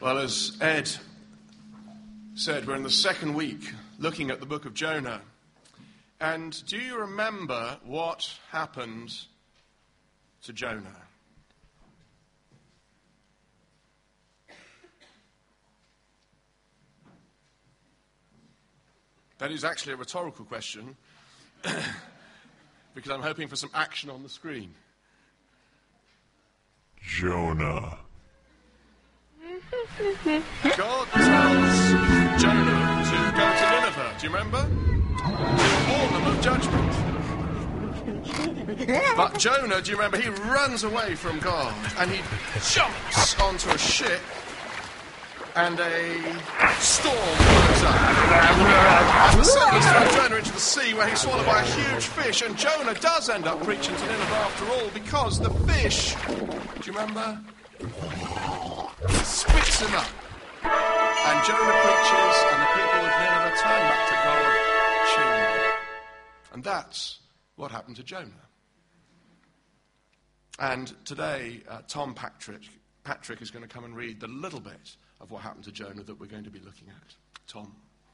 Well, as Ed said, we're in the second week looking at the book of Jonah. And do you remember what happened to Jonah? That is actually a rhetorical question because I'm hoping for some action on the screen. Jonah. God tells Jonah to go to Nineveh, do you remember? To warn them of judgment. But Jonah, do you remember, he runs away from God and he jumps onto a ship and a storm blows up. And the sailors throw Jonah into the sea where he's swallowed by a huge fish, and Jonah does end up preaching to Nineveh after all because the fish, do you remember, spits him up. And Jonah preaches, and the people of Nineveh turn back to God, ching. And that's what happened to Jonah. And today, Tom Patrick is going to come and read the little bit of what happened to Jonah that we're going to be looking at. Tom.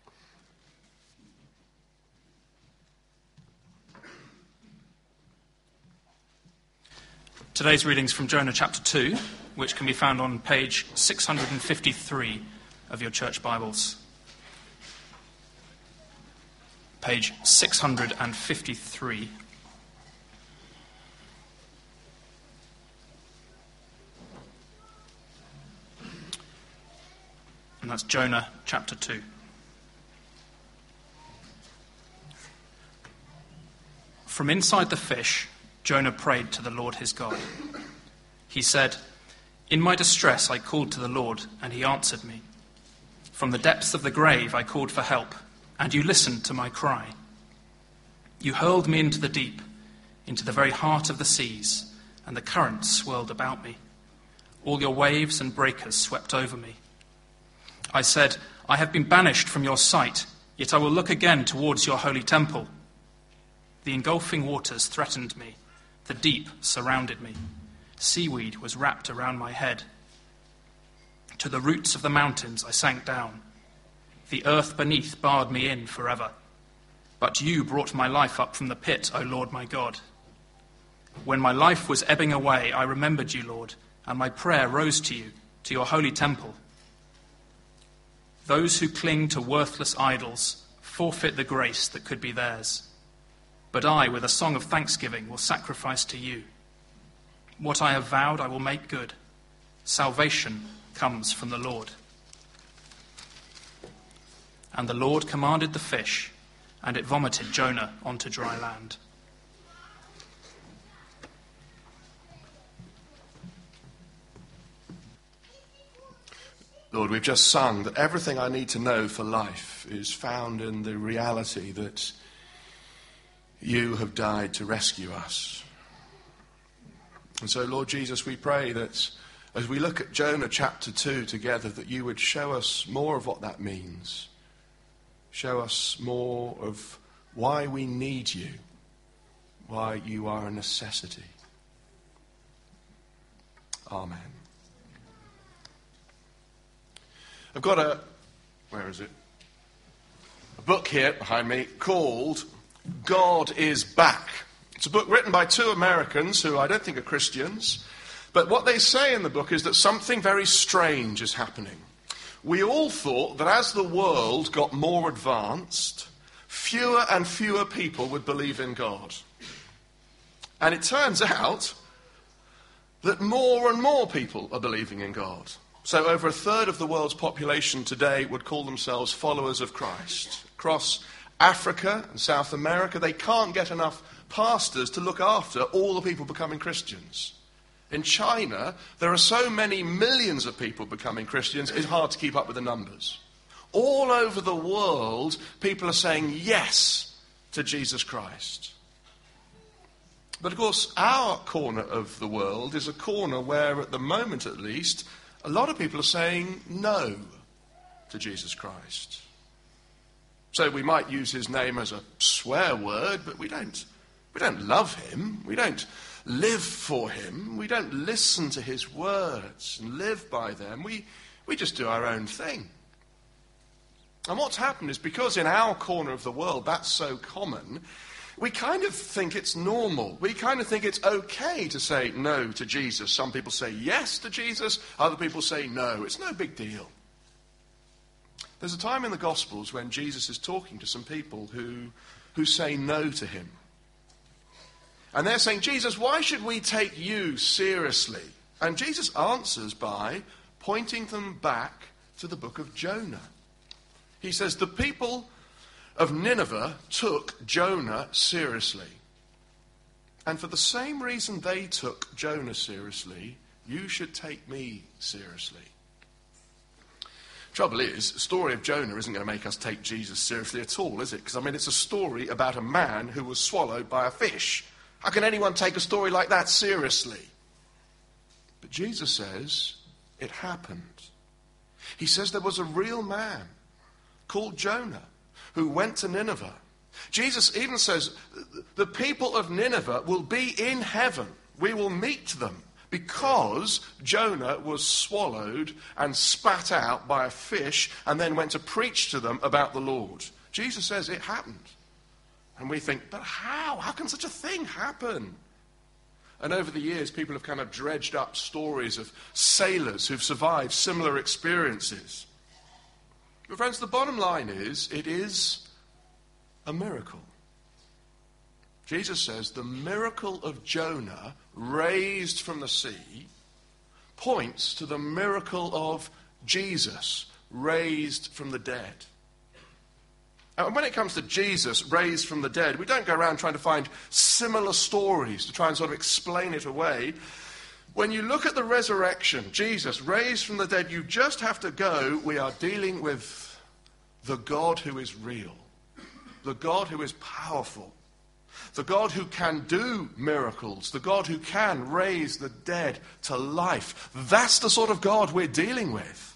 Today's readings from Jonah chapter 2, which can be found on page 653 of your church Bibles. Page 653. And that's Jonah chapter 2. From inside the fish, Jonah prayed to the Lord his God. He said, "In my distress I called to the Lord, and he answered me. From the depths of the grave I called for help, and you listened to my cry. You hurled me into the deep, into the very heart of the seas, and the currents swirled about me. All your waves and breakers swept over me. I said, I have been banished from your sight, yet I will look again towards your holy temple. The engulfing waters threatened me. The deep surrounded me. Seaweed was wrapped around my head. To the roots of the mountains I sank down. The earth beneath barred me in forever. But you brought my life up from the pit, O Lord my God. When my life was ebbing away, I remembered you, Lord, and my prayer rose to you, to your holy temple. Those who cling to worthless idols forfeit the grace that could be theirs. But I, with a song of thanksgiving, will sacrifice to you. What I have vowed I will make good. Salvation comes from the Lord." And the Lord commanded the fish, and it vomited Jonah onto dry land. Lord, we've just sung that everything I need to know for life is found in the reality that you have died to rescue us. And so, Lord Jesus, we pray that as we look at Jonah chapter 2 together, that you would show us more of what that means. Show us more of why we need you, why you are a necessity. Amen. I've got a book here behind me called God is Back. It's a book written by two Americans who I don't think are Christians, but what they say in the book is that something very strange is happening. We all thought that as the world got more advanced, fewer and fewer people would believe in God. And it turns out that more and more people are believing in God. So over a third of the world's population today would call themselves followers of Christ. Across Africa and South America, they can't get enough pastors to look after all the people becoming Christians. In China, there are so many millions of people becoming Christians, it's hard to keep up with the numbers. All over the world, people are saying yes to Jesus Christ. But of course, our corner of the world is a corner where, at the moment at least, a lot of people are saying no to Jesus Christ. So we might use his name as a swear word, but we don't love him. We don't live for him. We don't listen to his words and live by them. We We just do our own thing. And what's happened is because in our corner of the world that's so common, we kind of think it's normal. We kind of think it's okay to say no to Jesus. Some people say yes to Jesus, other people say no. It's no big deal. There's a time in the Gospels when Jesus is talking to some people who say no to him. And they're saying, Jesus, why should we take you seriously? And Jesus answers by pointing them back to the book of Jonah. He says, the people of Nineveh took Jonah seriously. And for the same reason they took Jonah seriously, you should take me seriously. Trouble is, the story of Jonah isn't going to make us take Jesus seriously at all, is it? Because, it's a story about a man who was swallowed by a fish. How can anyone take a story like that seriously? But Jesus says it happened. He says there was a real man called Jonah who went to Nineveh. Jesus even says the people of Nineveh will be in heaven. We will meet them because Jonah was swallowed and spat out by a fish and then went to preach to them about the Lord. Jesus says it happened. And we think, but how? How can such a thing happen? And over the years, people have kind of dredged up stories of sailors who've survived similar experiences. But friends, the bottom line is, it is a miracle. Jesus says the miracle of Jonah raised from the sea points to the miracle of Jesus raised from the dead. And when it comes to Jesus raised from the dead, we don't go around trying to find similar stories to try and sort of explain it away. When you look at the resurrection, Jesus raised from the dead, you just have to go, we are dealing with the God who is real, the God who is powerful, the God who can do miracles, the God who can raise the dead to life. That's the sort of God we're dealing with.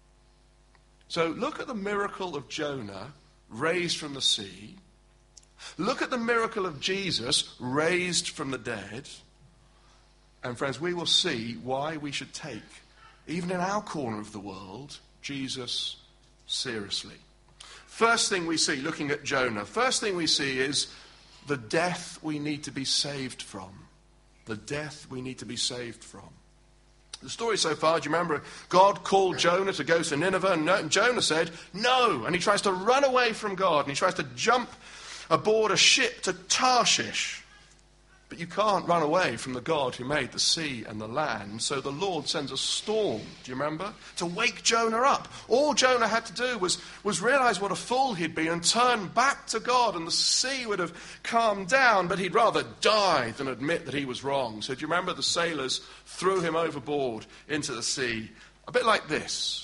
So look at the miracle of Jonah raised from the sea. Look at the miracle of Jesus raised from the dead. And friends, we will see why we should take, even in our corner of the world, Jesus seriously. First thing we see, looking at Jonah, first thing we see is the death we need to be saved from. The death we need to be saved from. The story so far, do you remember? God called Jonah to go to Nineveh, and Jonah said, no. And he tries to run away from God, and he tries to jump aboard a ship to Tarshish. But you can't run away from the God who made the sea and the land. So the Lord sends a storm, do you remember? To wake Jonah up. All Jonah had to do was realize what a fool he'd been and turn back to God, and the sea would have calmed down, but he'd rather die than admit that he was wrong. So do you remember the sailors threw him overboard into the sea? A bit like this.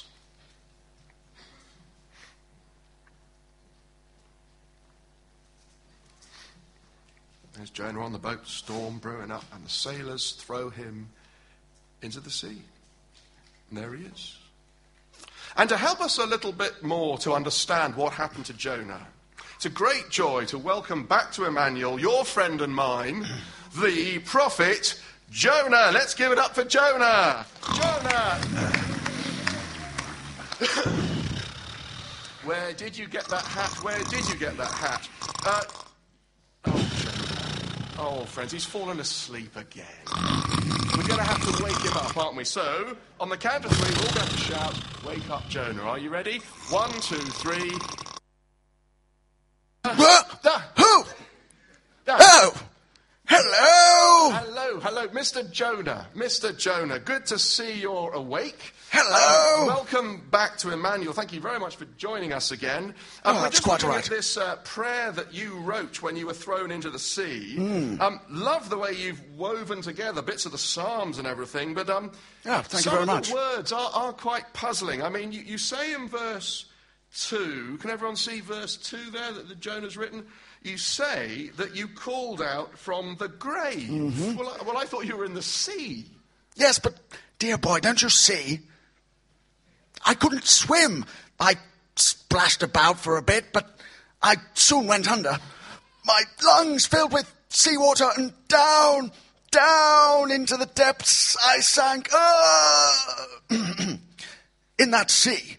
There's Jonah on the boat, storm brewing up, and the sailors throw him into the sea. And there he is. And to help us a little bit more to understand what happened to Jonah, it's a great joy to welcome back to Emmanuel, your friend and mine, the prophet Jonah. Let's give it up for Jonah. Jonah! Where did you get that hat? Where did you get that hat? Oh, friends, he's fallen asleep again. We're going to have to wake him up, aren't we? So, on the count of three, we're all going to shout, wake up, Jonah. Are you ready? 1, 2, 3. Who? Oh! Hello! Hello, Mr. Jonah. Mr. Jonah, good to see you're awake. Hello! Welcome back to Emmanuel. Thank you very much for joining us again. That's quite all right. This prayer that you wrote when you were thrown into the sea. Love the way you've woven together bits of the Psalms and everything, but thank you very much. Some of the words are quite puzzling. I mean, you say in verse 2, can everyone see verse 2 there that Jonah's written? You say that you called out from the grave. Mm-hmm. Well, I thought you were in the sea. Yes, but, dear boy, don't you see? I couldn't swim. I splashed about for a bit, but I soon went under. My lungs filled with seawater, and down into the depths I sank. in that sea,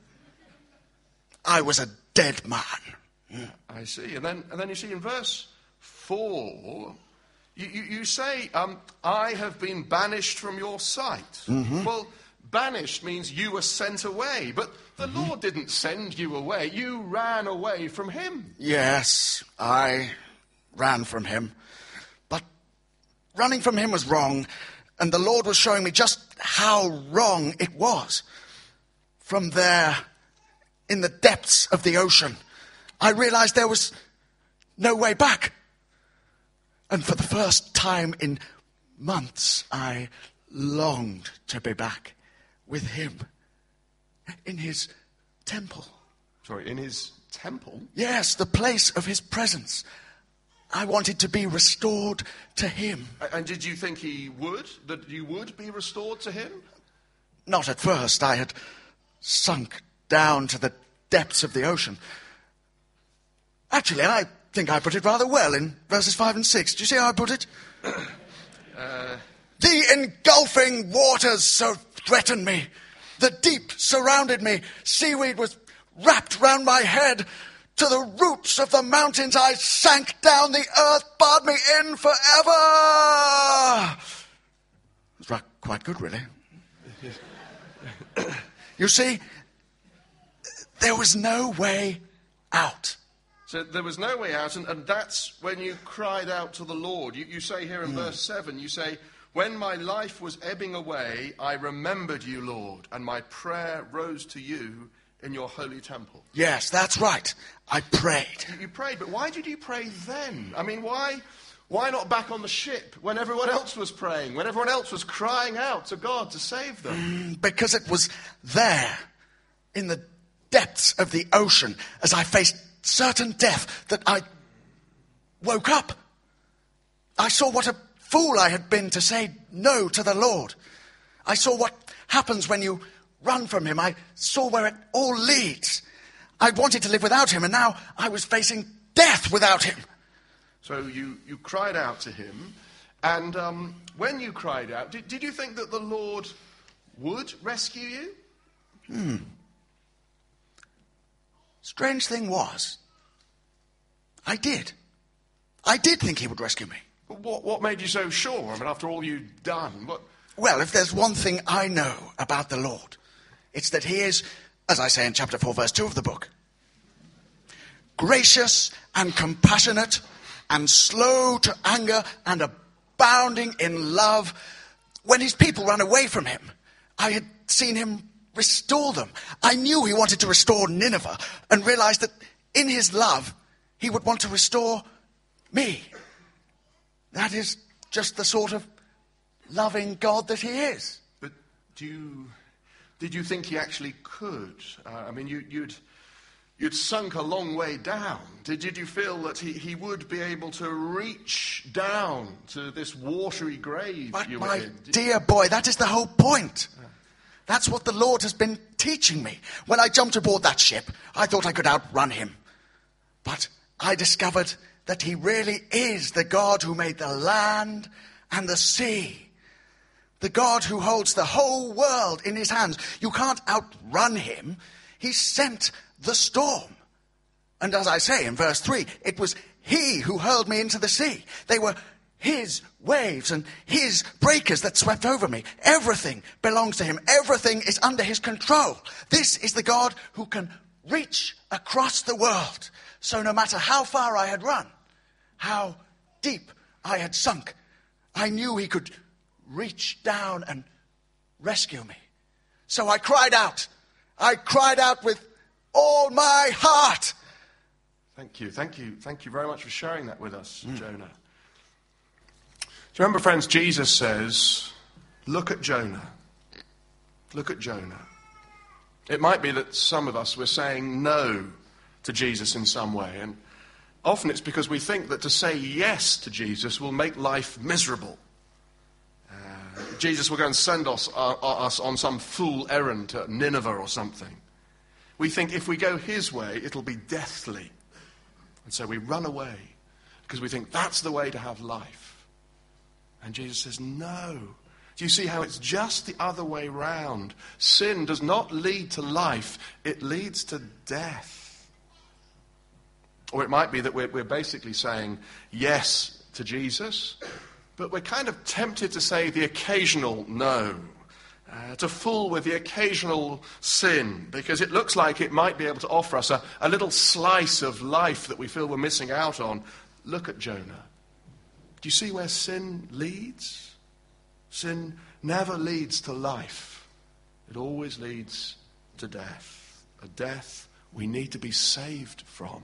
I was a dead man. I see. And then you see in verse 4, you say, I have been banished from your sight. Well, banished means you were sent away. But the Lord didn't send you away. You ran away from him. Yes, I ran from him. But running from him was wrong, and the Lord was showing me just how wrong it was. From there, in the depths of the ocean, I realized there was no way back. And for the first time in months, I longed to be back with him in his temple. Sorry, in his temple? Yes, the place of his presence. I wanted to be restored to him. And did you think he would? That you would be restored to him? Not at first. I had sunk down to the depths of the ocean. Actually, I think I put it rather well in verses 5 and 6. Do you see how I put it? The engulfing waters so threatened me. The deep surrounded me. Seaweed was wrapped round my head. To the roots of the mountains I sank down. The earth barred me in forever. It was quite good, really. You see, there was no way out. So there was no way out, and that's when you cried out to the Lord. You say here in verse 7, you say, when my life was ebbing away, I remembered you, Lord, and my prayer rose to you in your holy temple. Yes, that's right. I prayed. You prayed, but why did you pray then? I mean, why not back on the ship when everyone else was praying, when everyone else was crying out to God to save them? Because it was there, in the depths of the ocean, as I faced certain death, that I woke up. I saw what a fool I had been to say no to the Lord. I saw what happens when you run from him. I saw where it all leads. I wanted to live without him, and now I was facing death without him. So you cried out to him, and when you cried out, did you think that the Lord would rescue you? Strange thing was, I did. I did think he would rescue me. What made you so sure? I mean, after all you'd done, what? Well, if there's one thing I know about the Lord, it's that he is, as I say in chapter 4, verse 2 of the book, gracious and compassionate and slow to anger and abounding in love. When his people ran away from him, I had seen him restore them. I knew he wanted to restore Nineveh and realized that in his love, he would want to restore me. That is just the sort of loving God that he is. But did you think he actually could? I mean, you'd sunk a long way down. Did you feel that he would be able to reach down to this watery grave But you were my in? dear boy, that is the whole point. That's what the Lord has been teaching me. When I jumped aboard that ship, I thought I could outrun him. But I discovered that he really is the God who made the land and the sea. The God who holds the whole world in his hands. You can't outrun him. He sent the storm. And as I say in verse 3, it was he who hurled me into the sea. They were his waves and his breakers that swept over me. Everything belongs to him. Everything is under his control. This is the God who can reach across the world. So no matter how far I had run, how deep I had sunk, I knew he could reach down and rescue me. So I cried out. I cried out with all my heart. Thank you very much for sharing that with us, Jonah. Do you remember, friends, Jesus says, look at Jonah. Look at Jonah. It might be that some of us were saying no to Jesus in some way, and often it's because we think that to say yes to Jesus will make life miserable. Jesus will go and send us on some fool errand to Nineveh or something. We think if we go his way, it'll be deathly. And so we run away because we think that's the way to have life. And Jesus says, no. Do you see how it's just the other way round? Sin does not lead to life, it leads to death. Or it might be that we're basically saying yes to Jesus, but we're kind of tempted to say the occasional no, to fool with the occasional sin, because it looks like it might be able to offer us a little slice of life that we feel we're missing out on. Look at Jonah. Do you see where sin leads? Sin never leads to life. It always leads to death. A death we need to be saved from.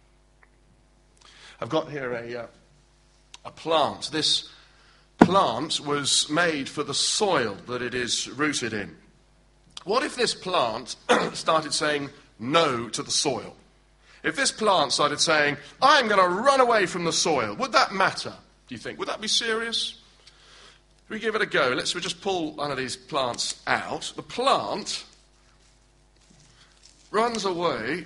I've got here a plant. This plant was made for the soil that it is rooted in. What if this plant started saying no to the soil? If this plant started saying, I'm going to run away from the soil, would that matter, do you think? Would that be serious? We give it a go. Let's just pull one of these plants out. The plant runs away.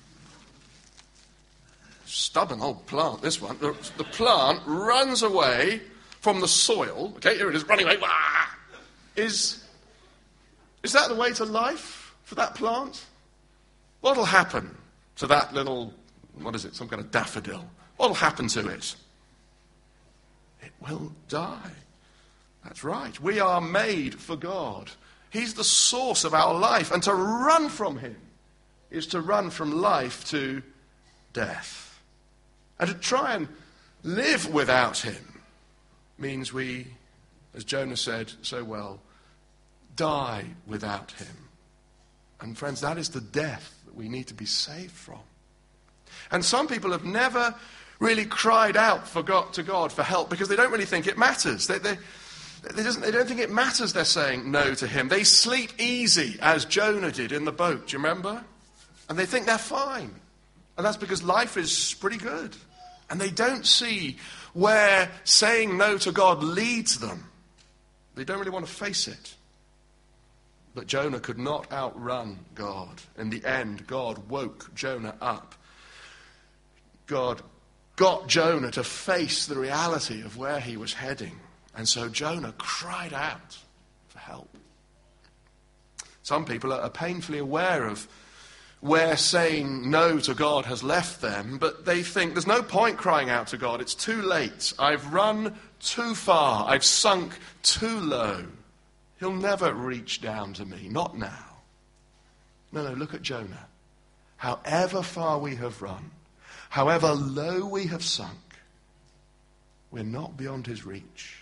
Stubborn old plant, this one. The plant runs away from the soil. Okay, here it is, running away. Wah! Is that the way to life for that plant? What'll happen to that little, what is it, some kind of daffodil? What'll happen to it? It will die. That's right. We are made for God. He's the source of our life. And to run from him is to run from life to death. And to try and live without him means we, as Jonah said so well, die without him. And friends, that is the death that we need to be saved from. And some people have never really cried out to God for help because they don't really think it matters. They don't think it matters they're saying no to him. They sleep easy, as Jonah did in the boat, do you remember? And they think they're fine. And that's because life is pretty good. And they don't see where saying no to God leads them. They don't really want to face it. But Jonah could not outrun God. In the end, God woke Jonah up. God got Jonah to face the reality of where he was heading. And so Jonah cried out for help. Some people are painfully aware of where saying no to God has left them, but they think there's no point crying out to God. It's too late. I've run too far. I've sunk too low. He'll never reach down to me. Not now. No, look at Jonah. However far we have run, however low we have sunk, we're not beyond his reach.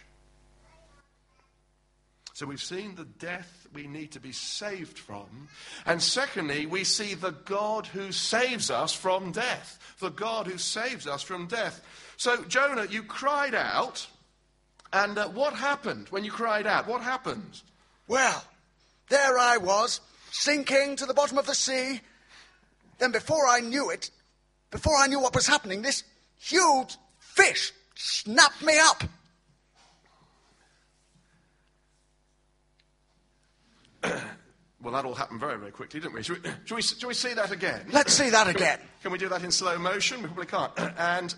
So we've seen the death we need to be saved from. And secondly, we see the God who saves us from death. The God who saves us from death. So, Jonah, you cried out. And what happened when you cried out? What happened? Well, there I was, sinking to the bottom of the sea. Then before I knew what was happening, this huge fish snapped me up. Well, that all happened very, very quickly, didn't we? Shall we see that again? Let's see that again. Can we do that in slow motion? We probably can't. And...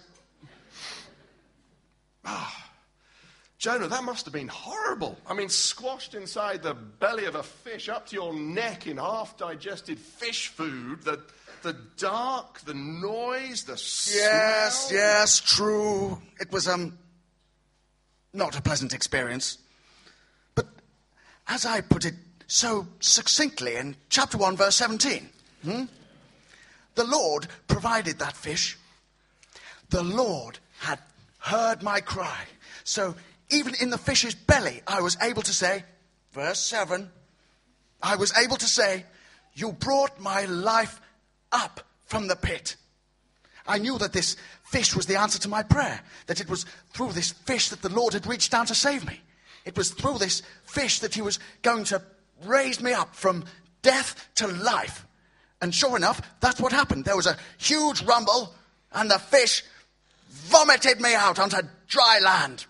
Jonah, that must have been horrible. I mean, squashed inside the belly of a fish, up to your neck in half-digested fish food, the dark, the noise, the smell. Yes, true. It was, not a pleasant experience. But as I put it so succinctly in chapter 1, verse 17, the Lord provided that fish. The Lord had heard my cry. So even in the fish's belly, I was able to say, verse 7, I was able to say, you brought my life up from the pit. I knew that this fish was the answer to my prayer, that it was through this fish that the Lord had reached down to save me. It was through this fish that he was going to raise me up from death to life. And sure enough, that's what happened. There was a huge rumble, and the fish vomited me out onto dry land.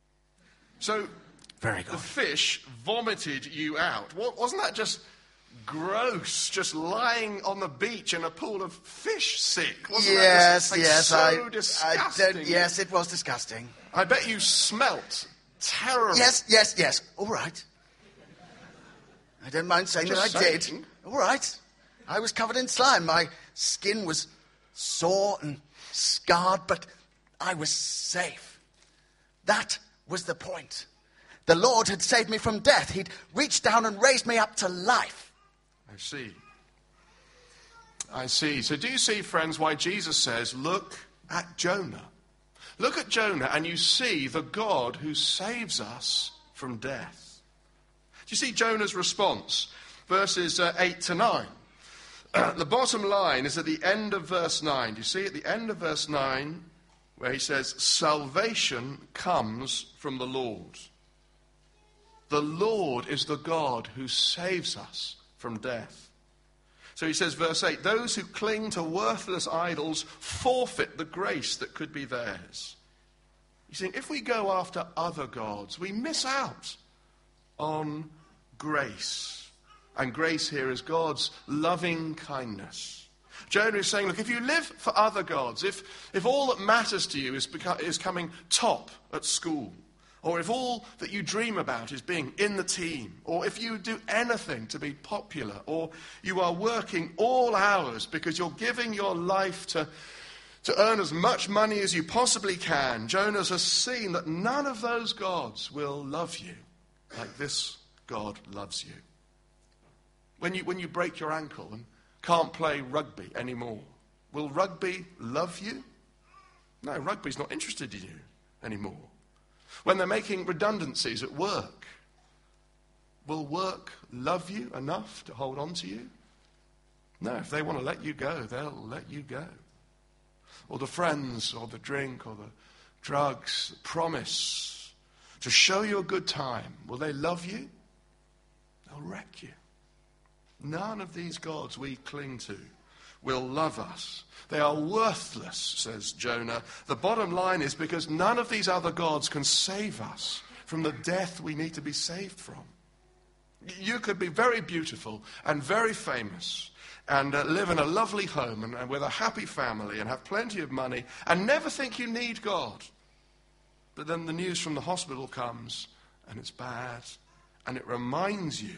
So, very good. The fish vomited you out. Wasn't that just gross, just lying on the beach in a pool of fish sick, wasn't Yes, it? yes. So disgusting. Yes, it was disgusting. I bet you smelt terrible. Yes. All right. I don't mind saying Just that I saying. did. All right. I was covered in slime. My skin was sore and scarred, but I was safe. That was the point. The Lord had saved me from death. He'd reached down and raised me up to life. I see. So do you see, friends, why Jesus says, look at Jonah? Look at Jonah and you see the God who saves us from death. Do you see Jonah's response? Verses 8 to 9. The bottom line is at the end of verse 9. Do you see at the end of verse 9 where he says, salvation comes from the Lord. The Lord is the God who saves us from death. So he says, verse 8, those who cling to worthless idols forfeit the grace that could be theirs. You see, if we go after other gods, we miss out on grace. And grace here is God's loving kindness. Jonah is saying, look, if you live for other gods, if all that matters to you is coming top at school, or if all that you dream about is being in the team, or if you do anything to be popular, or you are working all hours because you're giving your life to earn as much money as you possibly can, Jonah has seen that none of those gods will love you like this God loves you. When you break your ankle and can't play rugby anymore, will rugby love you? No, rugby's not interested in you anymore. When they're making redundancies at work, will work love you enough to hold on to you? No, if they want to let you go, they'll let you go. Or the friends, or the drink, or the drugs, the promise to show you a good time, will they love you? They'll wreck you. None of these gods we cling to will love us. They are worthless, says Jonah. The bottom line is because none of these other gods can save us from the death we need to be saved from. You could be very beautiful and very famous and live in a lovely home and with a happy family and have plenty of money and never think you need God. But then the news from the hospital comes and it's bad and it reminds you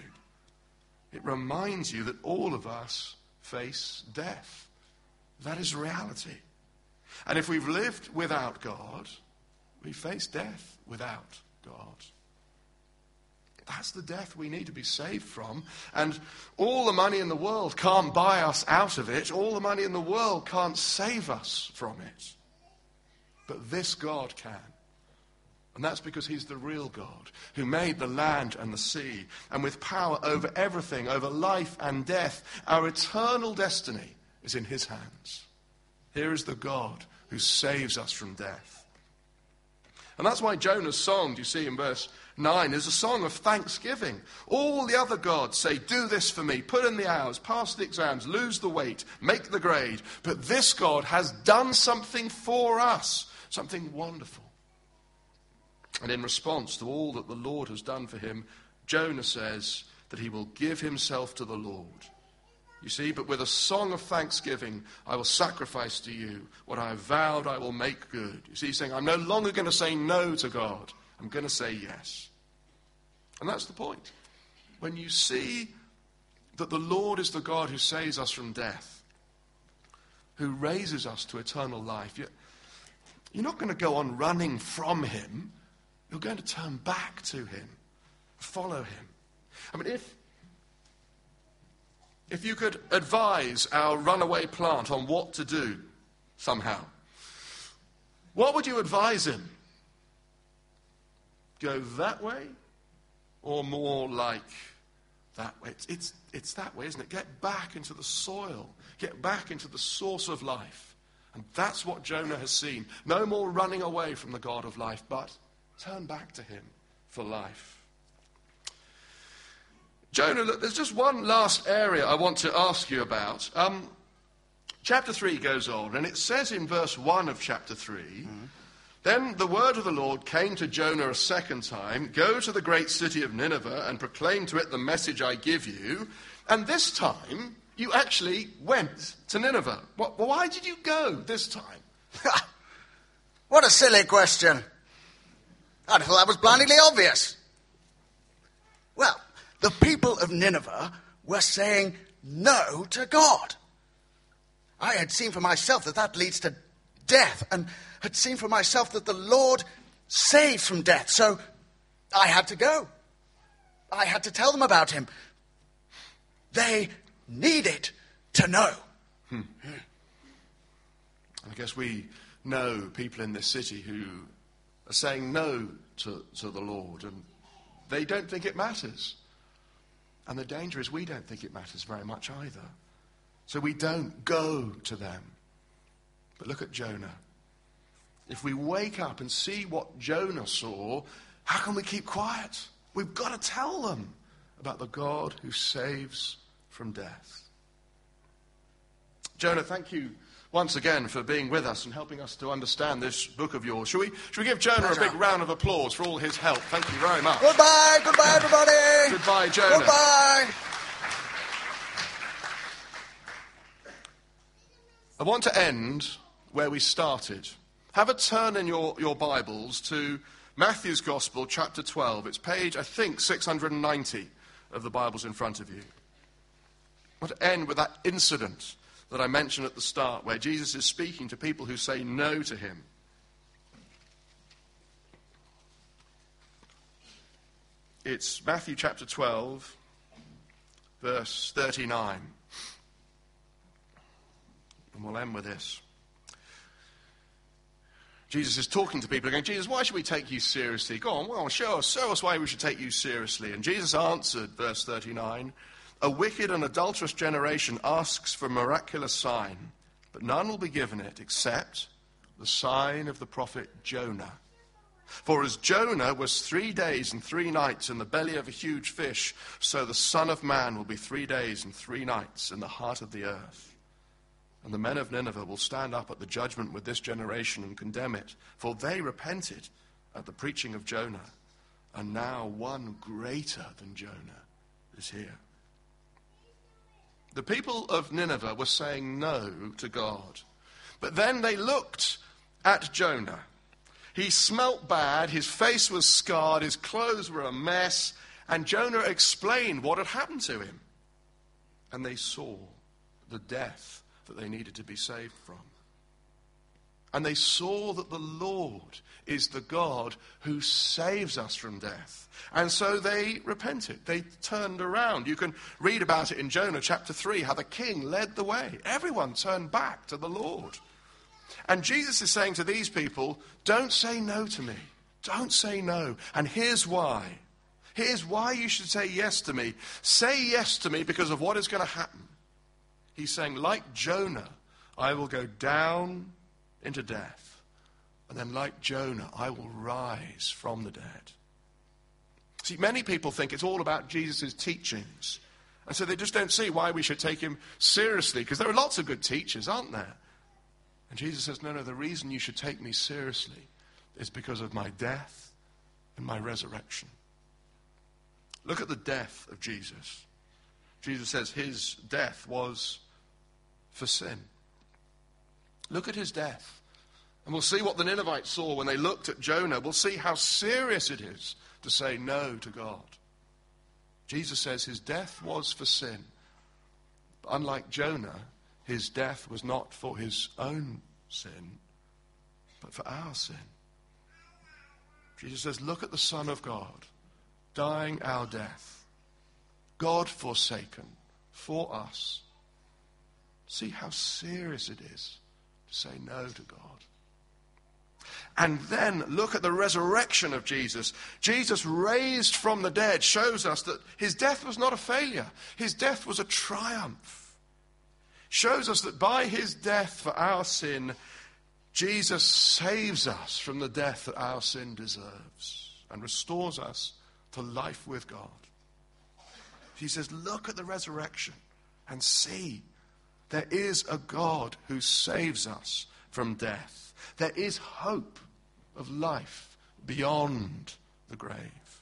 that all of us face death. That is reality. And if we've lived without God, we face death without God. That's the death we need to be saved from. And all the money in the world can't buy us out of it. All the money in the world can't save us from it. But this God can. And that's because he's the real God who made the land and the sea. And with power over everything, over life and death, our eternal destiny is in his hands. Here is the God who saves us from death. And that's why Jonah's song, you see in verse 9, is a song of thanksgiving. All the other gods say, do this for me, put in the hours, pass the exams, lose the weight, make the grade. But this God has done something for us, something wonderful. And in response to all that the Lord has done for him, Jonah says that he will give himself to the Lord. You see, but with a song of thanksgiving, I will sacrifice to you what I have vowed I will make good. You see, he's saying, I'm no longer going to say no to God. I'm going to say yes. And that's the point. When you see that the Lord is the God who saves us from death, who raises us to eternal life, you're not going to go on running from him. You're going to turn back to him, follow him. I mean, if you could advise our runaway plant on what to do somehow, what would you advise him? Go that way or more like that way? It's that way, isn't it? Get back into the soil. Get back into the source of life. And that's what Jonah has seen. No more running away from the God of life, but turn back to him for life. Jonah, look, there's just one last area I want to ask you about. Chapter 3 goes on, and it says in verse 1 of chapter 3 Then the word of the Lord came to Jonah a second time. Go to the great city of Nineveh and proclaim to it the message I give you. And this time, you actually went to Nineveh. Why did you go this time? What a silly question. I thought that was blindingly obvious. Well, the people of Nineveh were saying no to God. I had seen for myself that leads to death, and had seen for myself that the Lord saves from death. So I had to go. I had to tell them about him. They needed to know. I guess we know people in this city who are saying no to the Lord, and they don't think it matters. And the danger is we don't think it matters very much either. So we don't go to them. But look at Jonah. If we wake up and see what Jonah saw, how can we keep quiet? We've got to tell them about the God who saves from death. Jonah, thank you once again for being with us and helping us to understand this book of yours. Should we give Jonah a big round of applause for all his help? Thank you very much. Goodbye, everybody. Goodbye, Jonah. Goodbye. I want to end where we started. Have a turn in your Bibles to Matthew's Gospel, chapter 12. It's page, I think, 690 of the Bibles in front of you. I want to end with that incident that I mentioned at the start, where Jesus is speaking to people who say no to him. It's Matthew chapter 12, verse 39. And we'll end with this. Jesus is talking to people going, Jesus, why should we take you seriously? Go on, show us why we should take you seriously. And Jesus answered, verse 39, a wicked and adulterous generation asks for a miraculous sign, but none will be given it except the sign of the prophet Jonah. For as Jonah was 3 days and 3 nights in the belly of a huge fish, so the Son of Man will be 3 days and 3 nights in the heart of the earth. And the men of Nineveh will stand up at the judgment with this generation and condemn it, for they repented at the preaching of Jonah, and now one greater than Jonah is here. The people of Nineveh were saying no to God, but then they looked at Jonah. He smelt bad, his face was scarred, his clothes were a mess, and Jonah explained what had happened to him. And they saw the death that they needed to be saved from. And they saw that the Lord is the God who saves us from death. And so they repented. They turned around. You can read about it in Jonah chapter 3, how the king led the way. Everyone turned back to the Lord. And Jesus is saying to these people, don't say no to me. Don't say no. And here's why. Here's why you should say yes to me. Say yes to me because of what is going to happen. He's saying, like Jonah, I will go down into death. And then like Jonah, I will rise from the dead. See, many people think it's all about Jesus' teachings. And so they just don't see why we should take him seriously. Because there are lots of good teachers, aren't there? And Jesus says, no, the reason you should take me seriously is because of my death and my resurrection. Look at the death of Jesus. Jesus says his death was for sin. Look at his death. And we'll see what the Ninevites saw when they looked at Jonah. We'll see how serious it is to say no to God. Jesus says his death was for sin. But unlike Jonah, his death was not for his own sin, but for our sin. Jesus says, look at the Son of God, dying our death. God forsaken for us. See how serious it is to say no to God. And then look at the resurrection of Jesus. Jesus raised from the dead shows us that his death was not a failure. His death was a triumph. Shows us that by his death for our sin, Jesus saves us from the death that our sin deserves and restores us to life with God. He says, look at the resurrection and see there is a God who saves us from death. There is hope of life beyond the grave.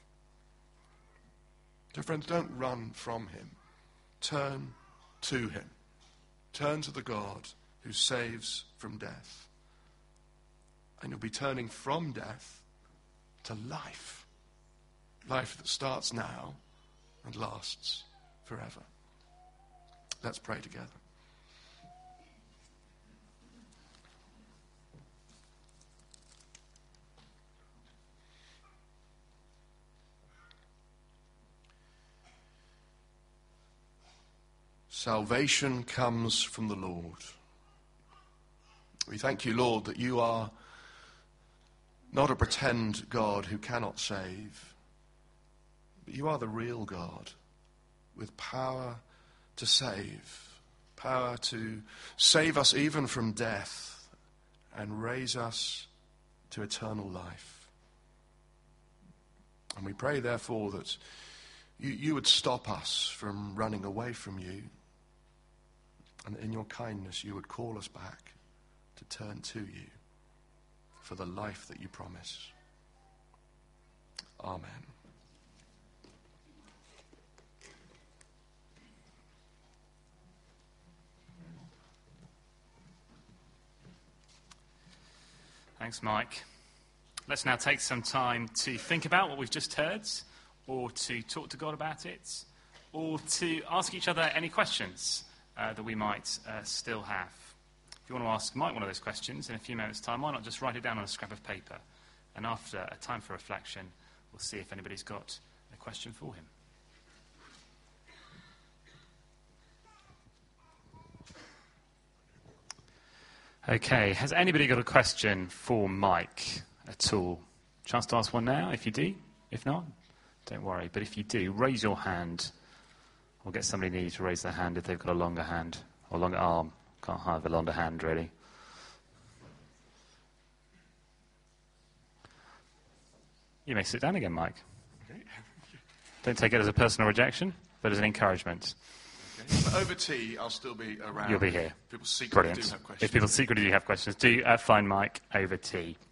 So friends, don't run from him. Turn to him. Turn to the God who saves from death. And you'll be turning from death to life. Life that starts now and lasts forever. Let's pray together. Salvation comes from the Lord. We thank you, Lord, that you are not a pretend God who cannot save, but you are the real God with power to save us even from death and raise us to eternal life. And we pray, therefore, that you would stop us from running away from you, and in your kindness you would call us back to turn to you for the life that you promise. Amen. Thanks, Mike. Let's now take some time to think about what we've just heard, or to talk to God about it, or to ask each other any questions that we might still have. If you want to ask Mike one of those questions in a few minutes' time, why not just write it down on a scrap of paper? And after a time for reflection, we'll see if anybody's got a question for him. Okay, has anybody got a question for Mike at all? Chance to ask one now, if you do. If not, don't worry. But if you do, raise your hand. We'll get somebody near you to raise their hand if they've got a longer hand or longer arm. Can't have a longer hand, really. You may sit down again, Mike. Okay. Don't take it as a personal rejection, but as an encouragement. Okay. But over tea, I'll still be around. You'll be here. People secretly Brilliant. do have questions. If people secretly do have questions, do find Mike over tea.